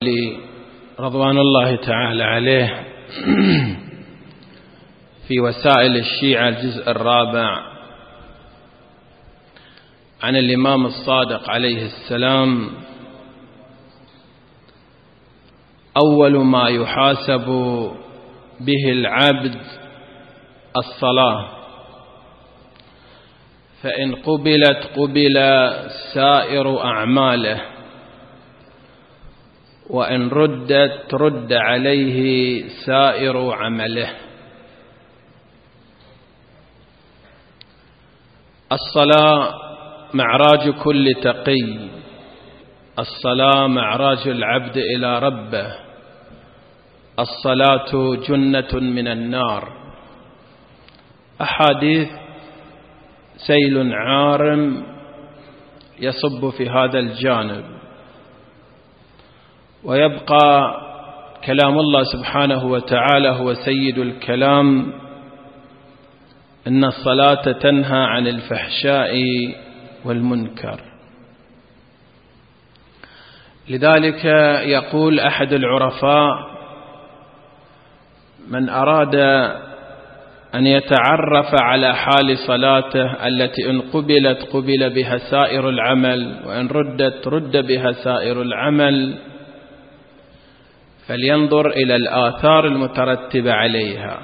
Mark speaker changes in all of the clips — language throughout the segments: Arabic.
Speaker 1: رضوان الله تعالى عليه في وسائل الشيعة الجزء 4 عن الإمام الصادق عليه السلام: أول ما يحاسب به العبد الصلاة، فإن قبلت قبل سائر أعماله، وإن ردت رد عليه سائر عمله. الصلاة معراج كل تقي، الصلاة معراج العبد إلى ربه، الصلاة جنة من النار. أحاديث سيل عارم يصب في هذا الجانب، ويبقى كلام الله سبحانه وتعالى هو سيد الكلام: إن الصلاة تنهى عن الفحشاء والمنكر. لذلك يقول أحد العرفاء: من أراد أن يتعرف على حال صلاته التي إن قبلت قبل بها سائر العمل، وإن ردت رد بها سائر العمل، فلينظر إلى الآثار المترتبة عليها.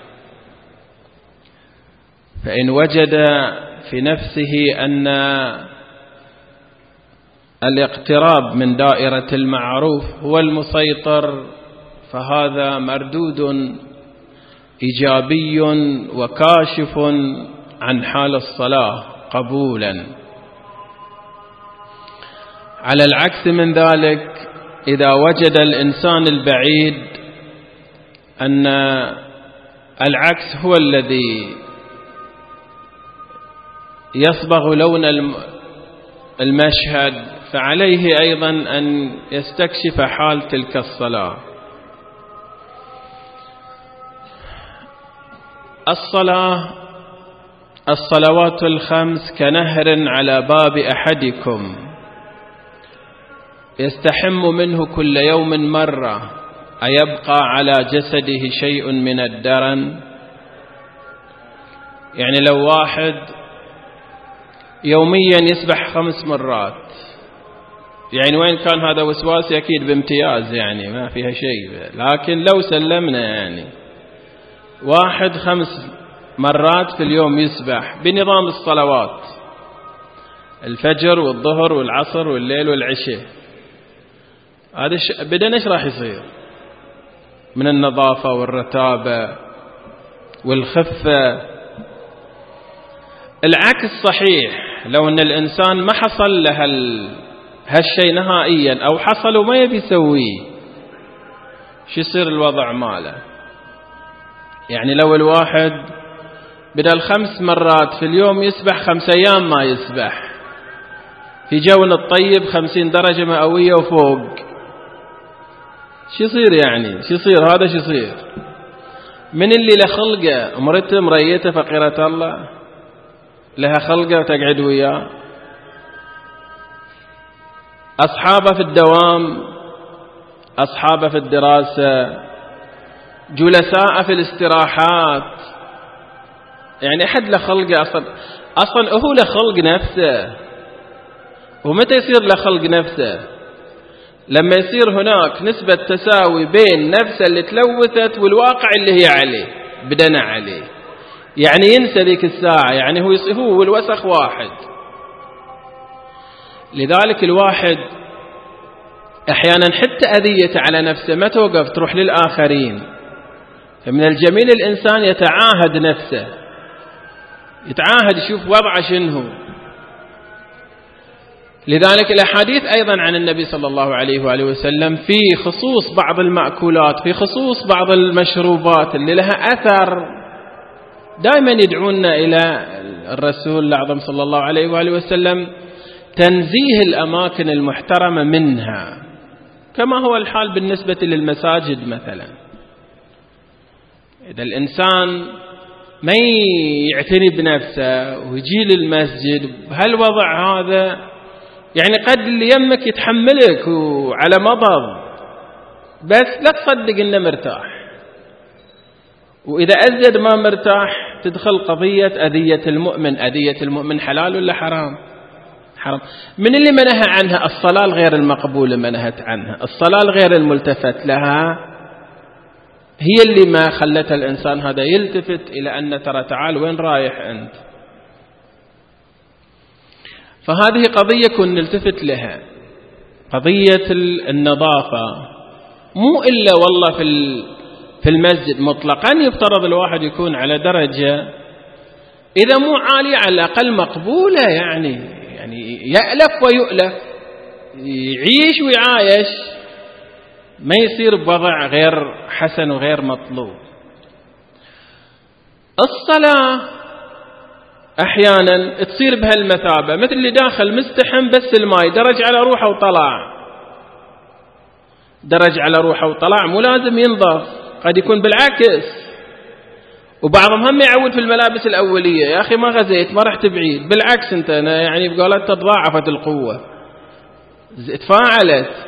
Speaker 1: فإن وجد في نفسه أن الاقتراب من دائرة المعروف هو المسيطر، فهذا مردود إيجابي وكاشف عن حال الصلاة قبولا. على العكس من ذلك، إذا وجد الإنسان البعيد أن العكس هو الذي يصبغ لون المشهد، فعليه أيضا أن يستكشف حال تلك الصلاة. الصلوات الخمس كنهر على باب أحدكم يستحم منه كل يوم مرة، أيبقى على جسده شيء من الدرن؟ يعني لو واحد يوميا يسبح 5 مرات، يعني وين كان هذا وسواس أكيد بامتياز، يعني ما فيها شيء. لكن لو سلمنا يعني واحد 5 مرات في اليوم يسبح بنظام الصلوات، الفجر والظهر والعصر والليل والعشاء، هذا بدنا ايش راح يصير من النظافة والرتابة والخفة؟ العكس صحيح، لو ان الانسان ما حصل له هالشيء نهائيا، او حصل وما يبي يسويه، شو يصير الوضع ماله؟ يعني لو الواحد بدل 5 مرات في اليوم يسبح 5 أيام ما يسبح، في جونا الطيب 50 درجة مئوية وفوق، شو يصير؟ يعني شو يصير هذا؟ شو يصير؟ من اللي له خلقه مرته مريته فقيرة الله لها خلقه وتقعد وياه، أصحابه في الدوام، أصحابه في الدراسة، جلساء في الاستراحات، يعني أحد له خلقه أصلا هو له خلق نفسه. ومتى يصير له خلق نفسه؟ لما يصير هناك نسبة تساوي بين نفسه اللي تلوثت والواقع اللي هي عليه بدنا عليه، يعني ينسى ذيك الساعة، يعني هو والوسخ واحد. لذلك الواحد أحيانا حتى أذية على نفسه ما توقف، تروح للآخرين. فمن الجميل الإنسان يتعاهد نفسه، يتعاهد يشوف وضعه شنو. لذلك الأحاديث أيضا عن النبي صلى الله عليه وآله وسلم في خصوص بعض المأكولات، في خصوص بعض المشروبات اللي لها أثر، دائما يدعونا إلى الرسول الأعظم صلى الله عليه وآله وسلم تنزيه الأماكن المحترمة منها، كما هو الحال بالنسبة للمساجد مثلا. إذا الإنسان ما يعتني بنفسه ويجي للمسجد بهالوضع هذا، يعني قد اللي يمك يتحملك وعلى مضض، بس لا تصدق إنه مرتاح. وإذا أزيد ما مرتاح تدخل قضية أذية المؤمن. أذية المؤمن حلال ولا حرام؟ حرام. من اللي منهى عنها؟ الصلاة الغير المقبولة منهت عنها، الصلاة الغير الملتفت لها هي اللي ما خلت الإنسان هذا يلتفت إلى أن ترى تعال وين رايح أنت. فهذه قضية كن نلتفت لها، قضية النظافة. مو إلا والله في المسجد مطلقا يفترض الواحد يكون على درجة إذا مو عالية على الأقل مقبولة، يعني يألف ويؤلف، يعيش ويعايش، ما يصير بوضع غير حسن وغير مطلوب. الصلاة أحيانا تصير بهالمثابة، مثل اللي داخل مستحم بس الماء درج على روحه وطلع، درج على روحه وطلع، مو لازم ينظف، قد يكون بالعكس. وبعضهم هم يعود في الملابس الأولية، يا أخي ما غزيت ما رحت بعيد، بالعكس أنا يعني بقولت تضاعفت القوة، تفاعلت.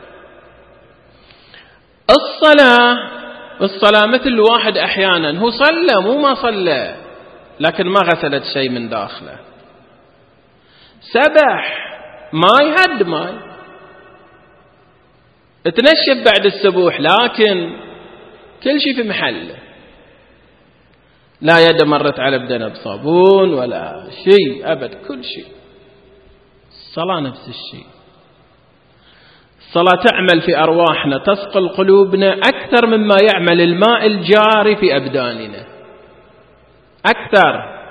Speaker 1: الصلاة مثل واحد أحيانا هو صلى مو ما صلى لكن ما غسلت شيء من داخله، سبح ماي هد ماي، تنشف بعد السبوح، لكن كل شيء في محله، لا يد مرت على بدنه بصابون ولا شيء أبد، كل شيء. الصلاة نفس الشيء. الصلاة تعمل في أرواحنا، تثقل قلوبنا أكثر مما يعمل الماء الجاري في أبداننا، أكثر،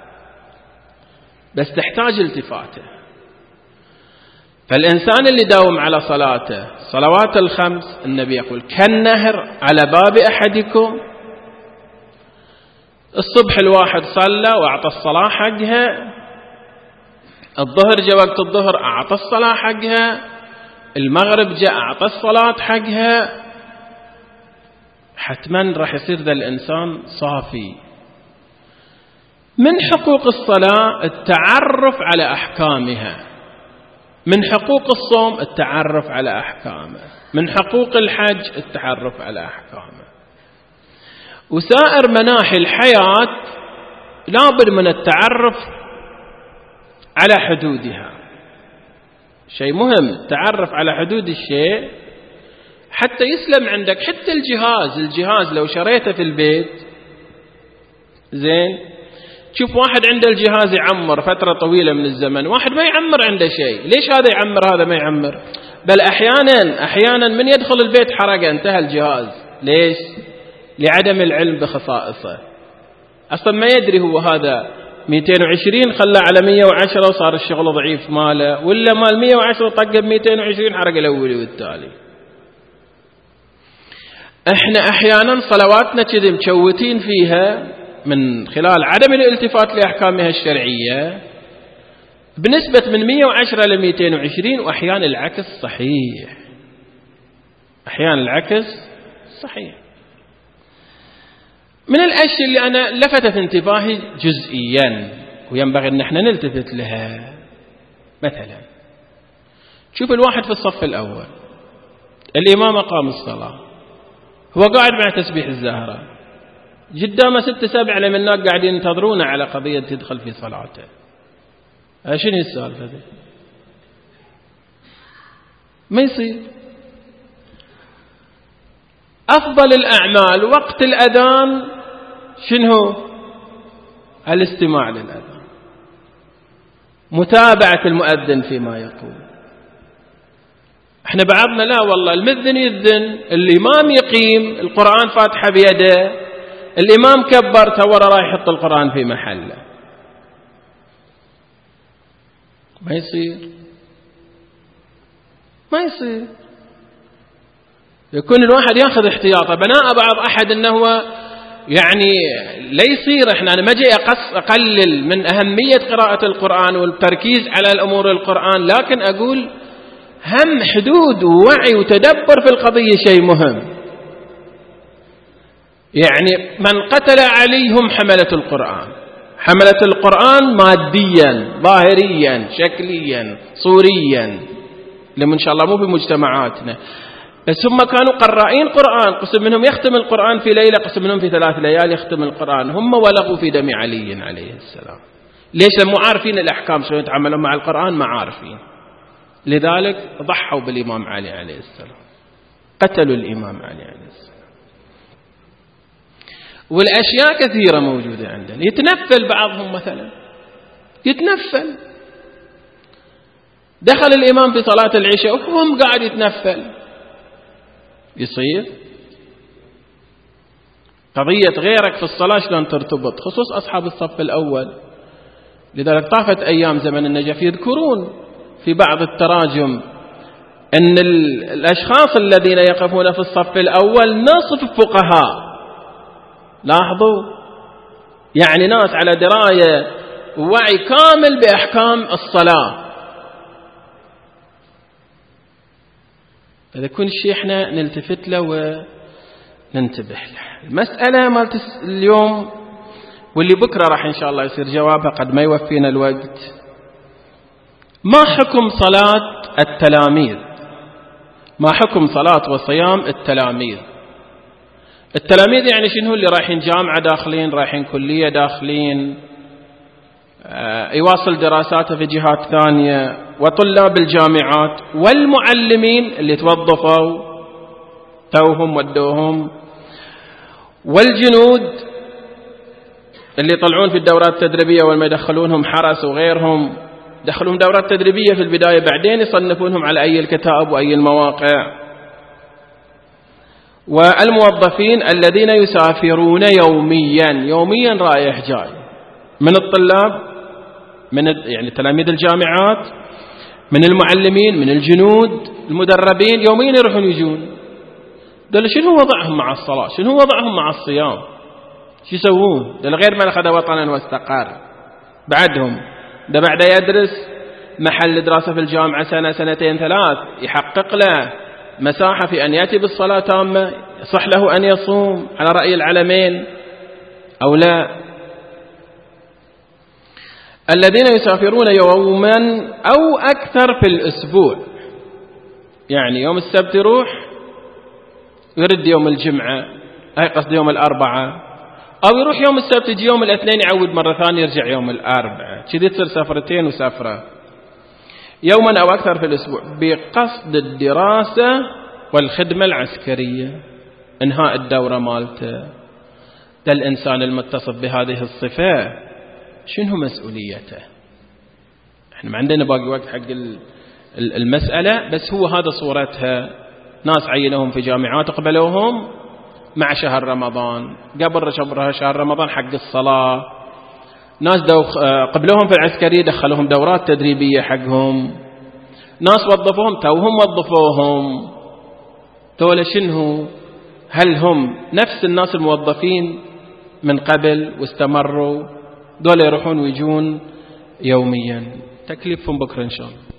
Speaker 1: بس تحتاج التفاته. فالإنسان اللي داوم على صلاته، صلوات الخمس، النبي يقول كالنهر على باب أحدكم. الصبح الواحد صلى وأعطى الصلاة حقها، الظهر جاء وقت الظهر أعطى الصلاة حقها، المغرب جاء أعطى الصلاة حقها، حتما راح يصير ذا الإنسان صافي. من حقوق الصلاة التعرف على أحكامها، من حقوق الصوم التعرف على أحكامه، من حقوق الحج التعرف على أحكامه. وسائر مناحي الحياة لابد من التعرف على حدودها، شيء مهم التعرف على حدود الشيء حتى يسلم عندك. حتى الجهاز لو شريته في البيت زين، تشوف واحد عنده الجهاز يعمر فترة طويلة من الزمن، واحد ما يعمر عنده شيء. ليش هذا يعمر هذا ما يعمر؟ بل أحيانا من يدخل البيت حرقه انتهى الجهاز. ليش؟ لعدم العلم بخصائصه، أصلا ما يدري هو هذا 220 خلى على 110 وصار الشغل ضعيف ماله، ولا مال 110 طق ب 220 حرق الأولي والتالي. احنا أحيانا صلواتنا كذا مشوتين فيها من خلال عدم الالتفات لأحكامها الشرعية بنسبة من 110 ل 220، وأحيانا العكس صحيح، أحيانا العكس صحيح. من الأشياء اللي أنا لفتت انتباهي جزئيا وينبغي أن احنا نلتفت لها، مثلا شوف الواحد في الصف الأول، الإمام قام الصلاة، هو قاعد مع تسبيح الزهرة، قدامه 6-7 من الناس قاعدين ينتظرونه على قضية تدخل في صلاته. شنو السالفة دي؟ ما يصير. أفضل الأعمال وقت الأذان شنو؟ الاستماع للأذان، متابعة المؤذن فيما يقول. احنا بعضنا لا والله، المذن يذن، الإمام يقيم، القرآن فاتحة بيده، الإمام كبر تورى راح يحط القرآن في محله. ما يصير، ما يصير. يكون الواحد ياخذ احتياطه. بناء بعض أحد أنه هو يعني لا يصير، احنا أنا ما جاي أقلل من أهمية قراءة القرآن والتركيز على الأمور القرآن، لكن أقول هم حدود ووعي وتدبر في القضية شيء مهم. يعني من قتل عليهم حملة القرآن، حملة القرآن ماديا ظاهريا شكليا صوريا، لما إن شاء الله مو في مجتمعاتنا، بس هم كانوا قرائين قرآن، قسم منهم يختم القرآن في ليلة، قسم منهم في 3 ليال يختم القرآن. هم ولغوا في دم علي عليه السلام. ليش؟ مو عارفين الأحكام شلون يتعاملون مع القرآن، ما عارفين. لذلك ضحوا بالإمام علي عليه السلام، قتلوا الإمام علي عليه السلام. والأشياء كثيرة موجودة عندنا. يتنفل بعضهم مثلا، يتنفل، دخل الإمام في صلاة العشاء وهم قاعد يتنفل، يصير قضية غيرك في الصلاة شلون ترتبط، خصوص أصحاب الصف الأول. لذلك طافت أيام زمن النجف يذكرون في بعض التراجم أن الأشخاص الذين يقفون في الصف الأول نصف فقهاء. لاحظوا، يعني ناس على دراية ووعي كامل بأحكام الصلاة. هذا كل شيء احنا نلتفت له وننتبه له. المسألة مالت اليوم واللي بكرة راح إن شاء الله يصير جوابها، قد ما يوفينا الوقت. ما حكم صلاة التلاميذ؟ ما حكم صلاة وصيام التلاميذ؟ التلاميذ يعني شنو؟ اللي رايحين جامعة داخلين، رايحين كلية داخلين، يواصل دراساته في جهات ثانية، وطلاب الجامعات، والمعلمين اللي توظفوا توهم ودوهم، والجنود اللي يطلعون في الدورات التدريبية والما يدخلونهم حرس وغيرهم، دخلوهم دورات تدريبية في البداية، بعدين يصنفونهم على أي الكتاب وأي المواقع، والموظفين الذين يسافرون يوميا رايح جاي، من الطلاب، من يعني تلاميذ الجامعات، من المعلمين، من الجنود المدربين، يوميا يروحون يجون. دول شنو وضعهم مع الصلاة؟ شنو وضعهم مع الصيام؟ شو يسوون؟ دول غير من أخذ وطنا واستقر بعدهم، ده بعد يدرس محل دراسة في الجامعة سنة 2 3، يحقق له مساحة في أن يأتي بالصلاة تامة، يصح له أن يصوم على رأي العلمين أو لا. الذين يسافرون يوما أو أكثر في الأسبوع، يعني يوم السبت يروح ويرد يوم الجمعة، أي قصد يوم الأربعاء، أو يروح يوم السبت يجي يوم الاثنين يعود مرة ثانية يرجع يوم الأربعاء، كذي تصير سفرتين وسفرة. يوما أو أكثر في الأسبوع بقصد الدراسة والخدمة العسكرية، انهاء الدورة مالته. ده الإنسان المتصف بهذه الصفة شنو مسؤوليته؟ احنا ما عندنا باقي وقت حق المسألة، بس هو هذا صورتها. ناس عينوهم في جامعات قبلوهم مع شهر رمضان، قبل شهر رمضان حق الصلاة. ناس قبلوهم في العسكرية دخلوهم دورات تدريبية حقهم. ناس وظفوهم توهم وظفوهم. دول شنو؟ هل هم نفس الناس الموظفين من قبل واستمروا؟ دول يروحون ويجون يوميا. تكليفهم بكرة إن شاء الله.